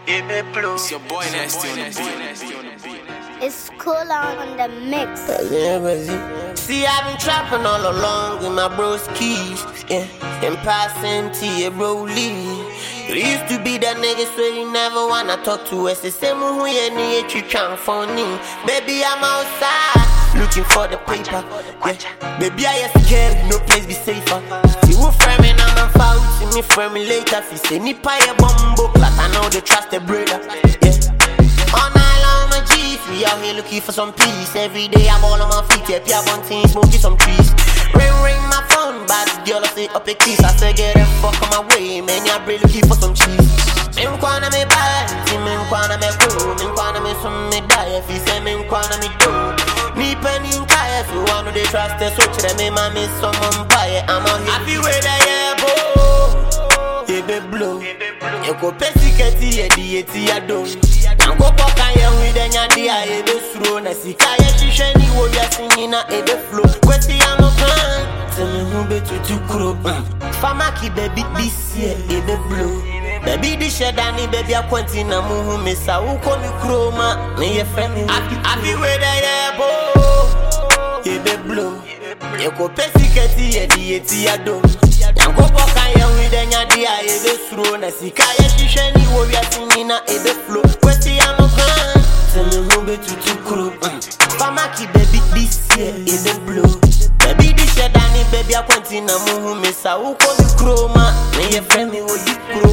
It's your boy Nasty on the beat. It's cool on the mix. See, I've been trapping all along with my bro's keys, yeah, and passing to your bro Lee. You used to be that nigga, so you never wanna talk to us. The same who you need to transform me. Baby, I'm outside looking for the paper, yeah. Baby, I am scared, no place be safer. You will frame me, I'm a foul, see me frame me later. If you say nipa ya bumbo, clat, I know they trust the brother, yeah. All night long, my G's, we out here looking for some peace. Every day I'm all on my feet, yeah, Pia Bunting, smoking some trees. Ring my phone, bad girl, I say up a kiss. I say get the fuck on my way, man, yeah, really looking for some cheese. Me nkwana me buy, me nkwana me go, me nkwana me some me die. If you say me nkwana me do, me penny nkaya, so I know they trust the so to me, mommy, someone buy it. I'm out here, I feel where they are, bo. Ebe blow, you go pesiketi ye dieti ya do. Nango poka ye wide nyadi a ebe suro na sika ye shishe ni wo ya sinina ebe flow. Kwesi ya mo plan, teme hube tutu kuro. Famaki baby this year ebe blow. Baby di shedani baby a kwanti na muhu mesa uko mi kroma. Me ye fremi I feel where they are, bo. Ebe blow, you go pesiketi ye dieti ya do. Nango poka ye wide nyadi a ebe suro na sika ye shishe ni wo ya sinina ebe flow. Kwesi ya mo plan, teme hube tutu kuro. Famaki baby this year ebe blow. Baby di shedani baby a kwanti na muhu mesa uko mi kroma. Me ye fremi wo di kuro.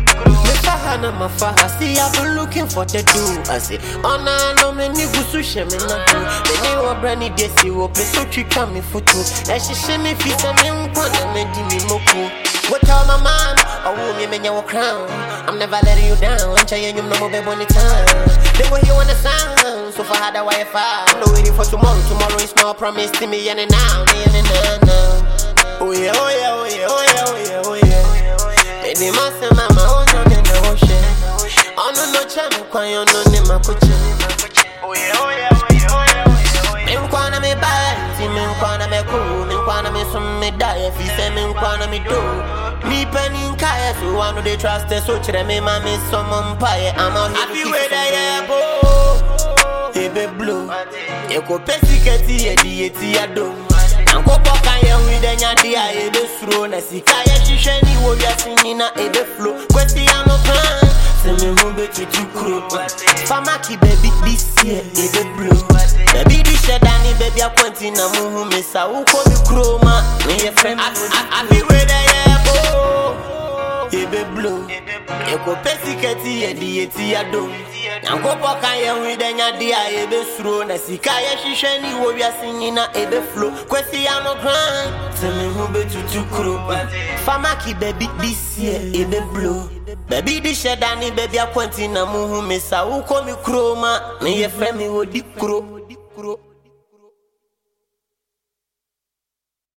Me mafaha, see I've been looking for the do. I say, oh no, no, me ni gusu she me na do. Me ni wa brani desi wo pe so trika me foto. E she she me fi se me nkwana me di me moku. What tell my mom, oh me menya wo crown. I'm never letting you down. Ancha ye nyum no mo bebo ni time. They go hear when the sound, so for hada Wi-Fi. I'm not waiting for tomorrow. Tomorrow is no promise to me and now, me and now. Oh yeah, oh yeah, oh yeah, oh yeah, oh yeah, oh yeah. Baby, must mama, oh no, no, ocean. Oh no, no, channel, quite on my coach. Oh yeah, oh yeah, oh yeah, oh yeah, oh yeah. Me nkwana me buy, see me nkwana me cool, me nkwana me some me die. If you say me nkwana me do, me penny nkaya, so I know they trust the so chile me mami some umpire. I'm out here happy with the air, bo. Ebe blow, you go pesiketi ye dieti ya do. Nango poka ye wide nyadi a ebe suro na sika ye shishe ni wo ya sinina ebe flow. Kwesi ya mo plan, teme hube tutu kuro. Famaki baby this year ebe blow. Baby di shedani baby a kwanti na muhu mesa uko mi kroma. Me ye frame I feel where they are, bo. Ebe blow, you go pesiketi ye dieti ya do. Nango poka ye wide nyadi a ebe suro na sika ye shishe ni wo ya sinina ebe flow. Kwesi ya mo plan, teme hube tutu kuro. Famaki baby this year ebe blow. Baby di shedani baby a kwanti na muhu mesa uko mi kroma. Me ye fremi wo di kuro.